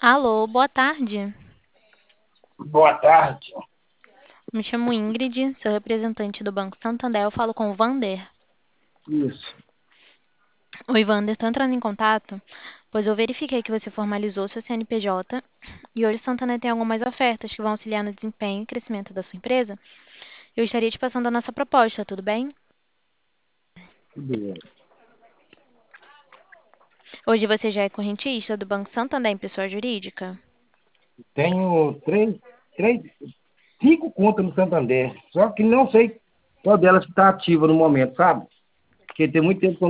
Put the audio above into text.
Alô, boa tarde. Boa tarde. Me chamo Ingrid, sou representante do Banco Santander. Eu falo com o Vander. Isso. Oi, Vander, estou entrando em contato, pois eu verifiquei que você formalizou seu CNPJ e hoje o Santander tem algumas ofertas que vão auxiliar no desempenho e crescimento da sua empresa. Eu estaria te passando a nossa proposta, tudo bem? Tudo bem. Hoje você já é correntista do Banco Santander em pessoa jurídica? Tenho cinco contas no Santander. Só que não sei qual delas está ativa no momento, sabe? Porque tem muito tempo que eu